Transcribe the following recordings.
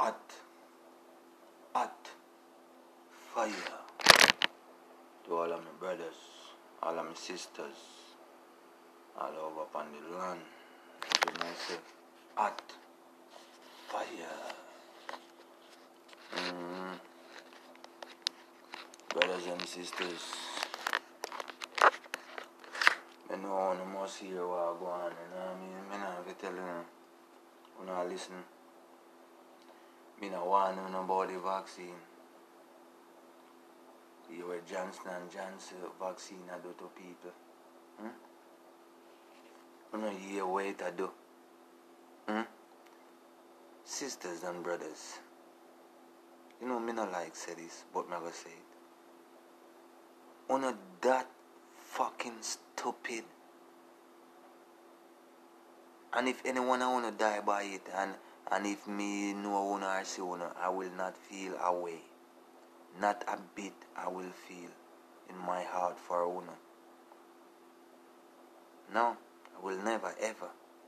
hot, hot fire to all of my brothers, all of my sisters, all over upon the land. You know, say, hot fire. Brothers and sisters, I know you must hear what go on, you know what I mean? I don't have to tell you, you not listen. I don't want to know about the vaccine. You were Johnson and Johnson vaccine I do to people. You know hear what it I do. Sisters and brothers. You know me not like say this, but me gonna say it. You know that fucking stupid. And if anyone wanna die by it, and if me know one or see one, I will not feel away. Not a bit I will feel in my heart for one. No, I will never ever.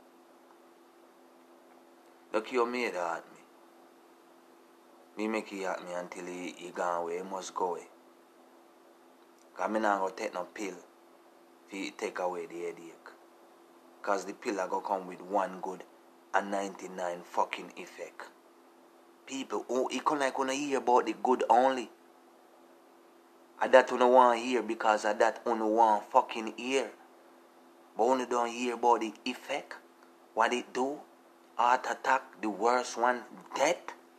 Look, you made at me. Me make you at me until he gone away. He must go away. Because I'm not going to take no pill to take away the headache. Because the pill are going to come with one good and 99 fucking effect. People, it come like when I hear about the good only. And that you don't want to hear because of that you don't want fucking hear. But you don't hear about the effect. What it do. Heart attack, the worst one, death.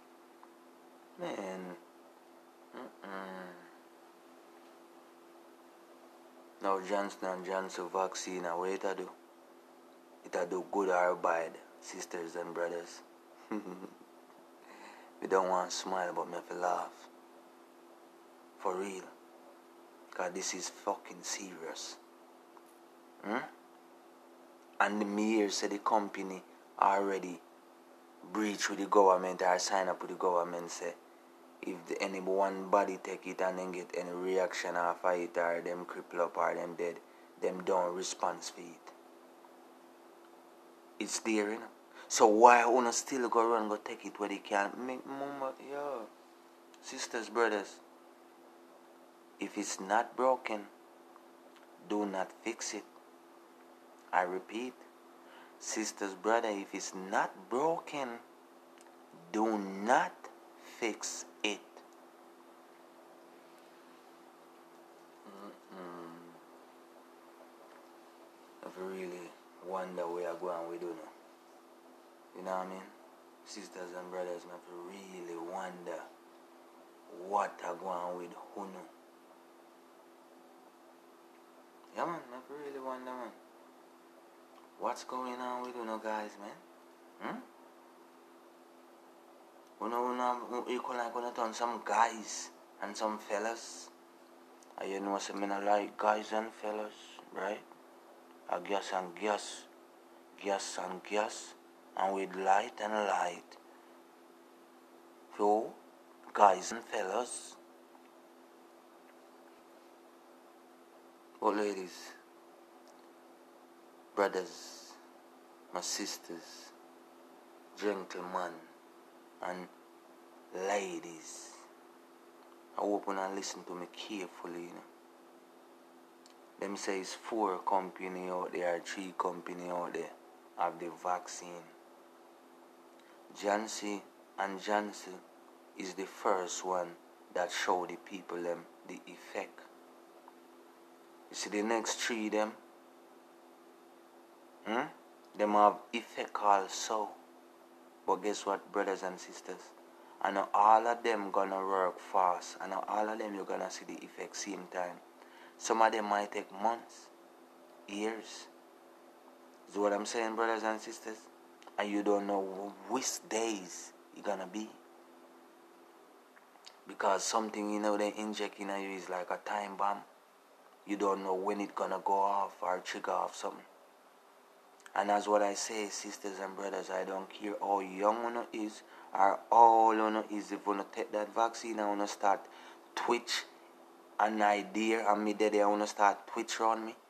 Man. Now Johnson & Johnson vaccine, what it do? It do good or bad, sisters and brothers. We don't want to smile, but me have to laugh. For real. Because this is fucking serious. And the mayor said the company already breach with the government or sign up with the government, say if any one body take it and then get any reaction after it or them cripple up or them dead, them don't respond for it. It's there, you know. So why wanna still go run go take it where they can't make mama, yo. Sisters, brothers, if it's not broken, do not fix it. I repeat, sisters, brother, if it's not broken, do not fix it. I really wonder where I go and we do know. You know what I mean? Sisters and brothers, I really wonder what I go on with who know. Yeah, man, I really wonder, man. What's going on with you know, guys, man? You gonna turn some guys and some fellas. And you know, some men like guys and fellas, right? A gas and gas, gas and gas, and with light and light. So, guys and fellas. But ladies, brothers, my sisters, gentlemen, and ladies, I hope you listen to me carefully, you know. Them say it's 4 company out there, 3 company out there have the vaccine. Johnson and Johnson is the first one that show the people them the effect. You see the next 3 them have effect also. But guess what, brothers and sisters? I know all of them gonna work fast. I know all of them you're gonna see the effect same time. Some of them might take months, years. Is what I'm saying, brothers and sisters? And you don't know which days it's gonna be. Because something, you know, they inject in you is like a time bomb. You don't know when it's gonna go off or trigger off something. And as what I say, sisters and brothers, I don't care how young one is or how old one is. If you take that vaccine and want to start twitch an idea and me there I want to start twitch around me.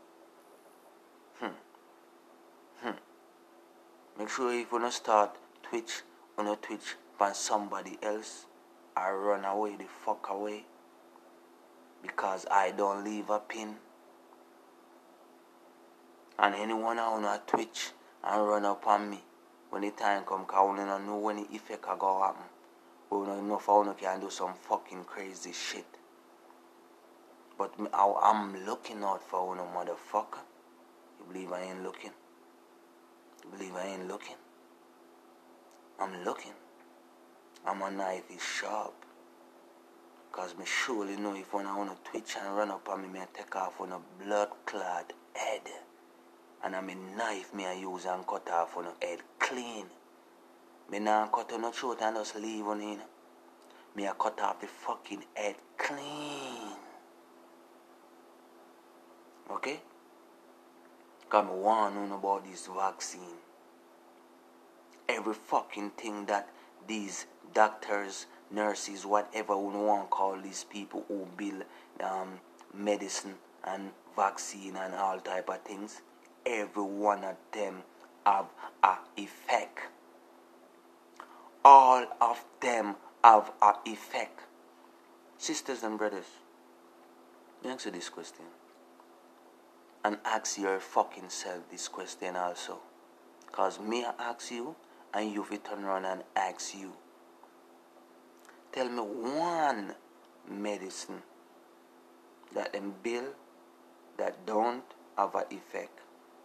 Make sure if you want to start twitch from somebody else, I run away the fuck away. Because I don't leave a pin. And anyone I wanna twitch and run up on me when the time come, cause I don't know when the effect I go happen. We don't know if I can do some fucking crazy shit. But I'm looking out for one motherfucker. You believe I ain't looking? You believe I ain't looking? I'm looking. And my knife is sharp. Cause me surely know if when I wanna twitch and run up on me, I take off on a blood clot head. And I'm a knife me I use and cut off on a head clean. Me nah cut on no throat and just leave on in. Me I cut off the fucking head clean. Okay? Cause me want to know about this vaccine. Every fucking thing that these doctors, nurses, whatever we want to call these people who build medicine and vaccine and all type of things, every one of them have a effect. All of them have a effect. Sisters and brothers, answer this question. And ask your fucking self this question also. Cause me I ask you, and you will turn around and ask you. Tell me one medicine that them build that don't have an effect.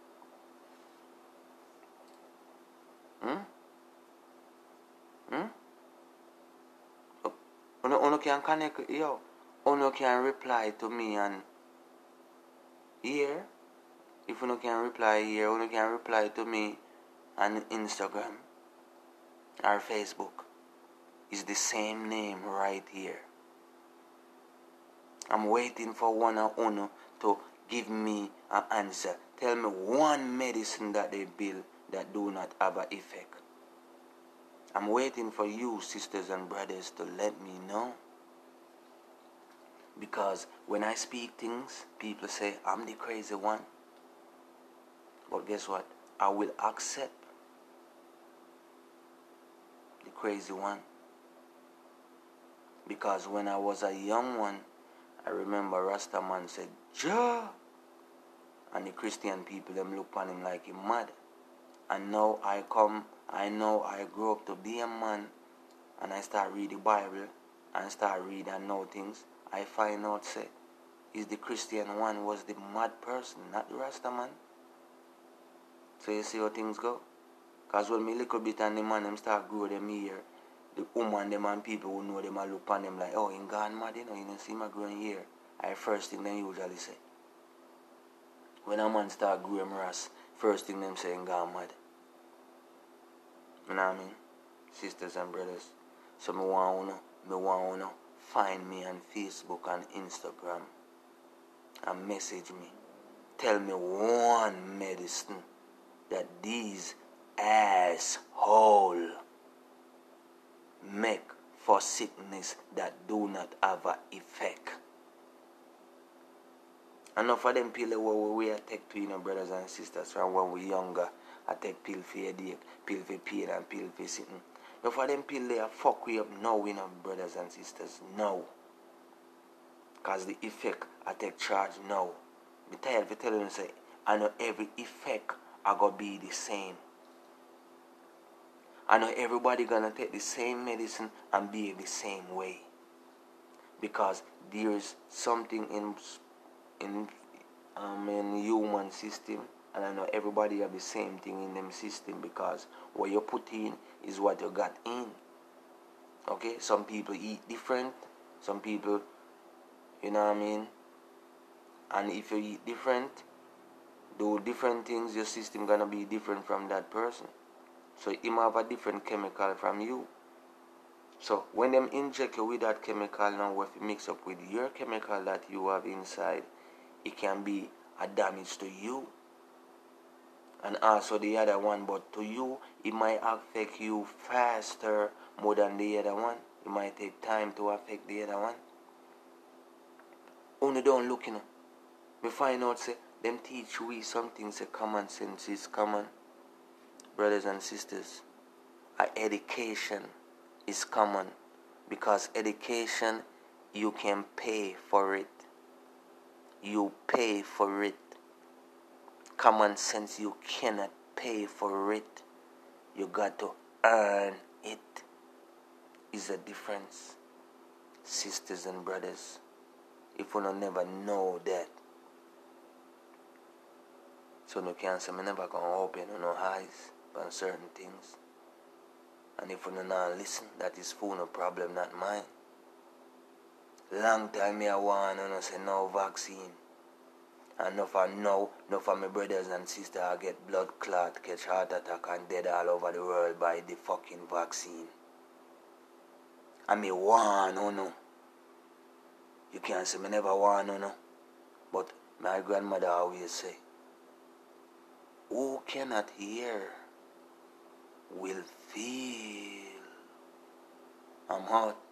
Uno can connect, yo. Uno can reply to me and here. If uno can reply here, uno can reply to me on Instagram or Facebook. It's the same name right here. I'm waiting for one of uno to give me an answer. Tell me one medicine that they build that do not have an effect. I'm waiting for you, sisters and brothers, to let me know. Because when I speak things, people say I'm the crazy one. But guess what? I will accept the crazy one. Because when I was a young one, I remember Rastaman said, Jah! And the Christian people, them look on him like he mad. And now I know I grew up to be a man, and I start read the Bible, and start read and know things. I find out, say, is the Christian one was the mad person, not the Rastaman. So you see how things go? Because when me little bit and the man them start grow them here, the woman them and people who know them and look on them like, oh, in gone mad, you don't see my growing here. I first thing they usually say. When a man start growing ras, first thing them say in gone mad. You know what I mean? Sisters and brothers. So me want to find me on Facebook and Instagram and message me. Tell me one medicine that these asshole make for sickness that do not have an effect. Enough of them pills we take to, brothers and sisters, from when we younger. I take pill for headache, pill for pain, and pill for sitting. Enough of them pills they fuck we up now, brothers and sisters. No. Because the effect I take charge now. I'm tired of telling you, say, I know every effect are going to be the same. I know everybody going to take the same medicine and be the same way. Because there's something in human system, and I know everybody have the same thing in them system, because what you put in is what you got in. Okay? Some people eat different. Some people, you know what I mean? And if you eat different, do different things, your system gonna be different from that person. So it might have a different chemical from you. So when them inject you with that chemical now, if it mix up with your chemical that you have inside, it can be a damage to you. And also the other one, but to you, it might affect you faster more than the other one. It might take time to affect the other one. Only don't look, We find out, say, them teach we something, say, common sense is common. Brothers and sisters, education is common, because education, you can pay for it. You pay for it. Common sense, you cannot pay for it. You got to earn it. Is a difference, sisters and brothers. If you don't never know that, so no can say me never gonna open no eyes on certain things. And if you don't now listen, that is for no problem, not mine. Long time me I want to say no vaccine. And enough of my brothers and sisters I get blood clot, catch heart attack and dead all over the world by the fucking vaccine. And me want no. You can't say me never want no. But my grandmother always say, who cannot hear will feel. I'm hot.